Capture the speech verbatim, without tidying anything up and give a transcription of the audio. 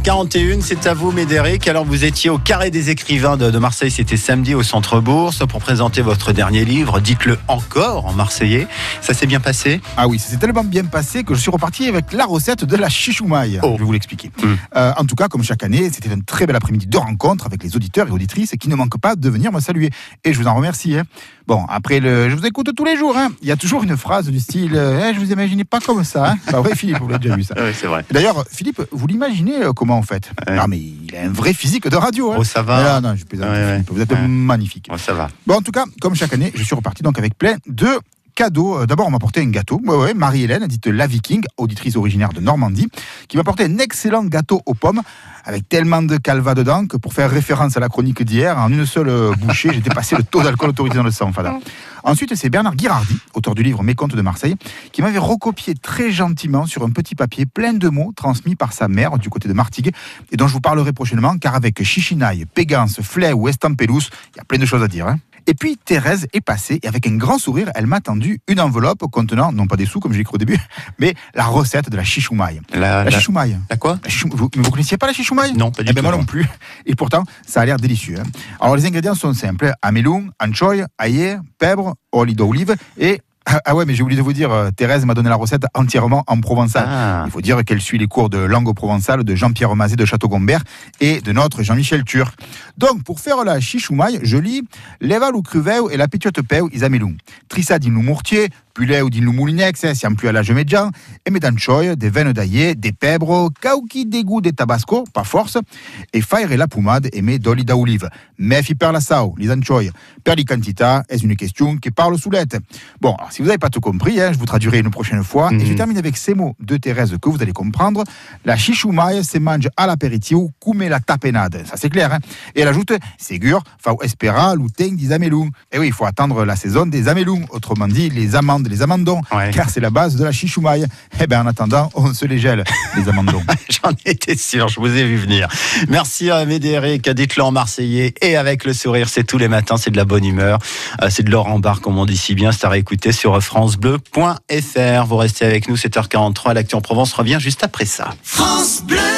quarante et une, c'est à vous Médéric. Alors vous étiez au Carré des écrivains de, de Marseille, c'était samedi au Centre Bourse pour présenter votre dernier livre, Dites-le encore en marseillais. Ça s'est bien passé? Ah oui, ça s'est tellement bien passé que je suis reparti avec la recette de la chichoumaille. Oh. Je vais vous l'expliquer. Mm. Euh, en tout cas, comme chaque année, c'était un très bel après-midi de rencontre avec les auditeurs et auditrices qui ne manquent pas de venir me saluer. Et je vous en remercie. Hein. Bon, après, le, je vous écoute tous les jours. Hein. Il y a toujours une phrase du style eh, « Je vous imaginais pas comme ça. Hein. » Bah, vrai, Philippe, vous l'avez déjà vu ça. Oui, c'est vrai. D'ailleurs, Philippe, vous l'imaginez euh, comment en fait? Ouais. Non, mais il a un vrai physique de radio. Hein. Oh, ça va. Mais là, non, je plaisante, Ouais, Philippe, ouais. vous êtes Ouais. magnifique. Oh, ça va. Bon, en tout cas, comme chaque année, je suis reparti donc avec plein de cadeaux. D'abord, on m'a apporté un gâteau. Ouais, ouais, Marie-Hélène, dite La Viking, auditrice originaire de Normandie, qui m'a apporté un excellent gâteau aux pommes avec tellement de calva dedans que pour faire référence à la chronique d'hier, en une seule bouchée, j'ai dépassé le taux d'alcool autorisé dans le sang. Fada. Ensuite, c'est Bernard Guirardi, auteur du livre Mes contes de Marseille, qui m'avait recopié très gentiment sur un petit papier plein de mots transmis par sa mère du côté de Martigues et dont je vous parlerai prochainement, car avec Chichinaille, Pégance, Flay ou Estampelous, il y a plein de choses à dire. Hein. Et puis Thérèse est passée et avec un grand sourire, elle m'a tendu une enveloppe contenant, non pas des sous comme j'ai cru au début, mais la recette de la chichoumaille. La, La, la, chichoumaille. la quoi? La chichou... Vous ne connaissiez pas la chichoumaille? Non, pas du eh ben tout. moi non plus. Et pourtant, ça a l'air délicieux. Hein. Alors les ingrédients sont simples. Amelou, anchoy, aillé, pèbre, huile d'olive et... Ah ouais, mais j'ai oublié de vous dire, euh, Thérèse m'a donné la recette entièrement en provençal. Ah. Il faut dire qu'elle suit les cours de langue provençale de Jean-Pierre Mazet de Château-Gombert et de notre Jean-Michel Turc. Donc, pour faire la chichoumaille, je lis l'Eval ou cruveu et la pitiote peu isamelou. Trissa din mourtier, pulet ou din moulinex, siam plus à la gemedjan, et medanchoy, des veines d'aillé, des pèbres, kauki dégoût des tabasco, pas force, et faire la pommade et met d'oli d'olive. Mais fi per la sao, les anchoy, per li quantità, est une question qui parle soulette. Bon, alors, si vous n'avez pas tout compris, hein, je vous traduirai une prochaine fois. Mm-hmm. Et je termine avec ces mots de Thérèse que vous allez comprendre. La chichoumaille se mange à l'apéritif, comme la tapenade. Ça, c'est clair. Hein. Et elle ajoute, ségur, fau espera, l'outing des amelous. Et oui, il faut attendre la saison des amelous. Autrement dit, les amandes, les amandons. Ouais. Car c'est la base de la chichoumaille. Eh bien, en attendant, on se les gèle, les amandons. J'en étais sûr, je vous ai vu venir. Merci à Médéric, dites-le en marseillais. Et avec le sourire, c'est tous les matins, c'est de la bonne humeur. C'est de Laurent Barre, comme on dit si bien. C'est à réécouter sur francebleu point f r. Vous restez avec nous, sept heures quarante-trois. L'Actu en Provence revient juste après ça. France Bleu.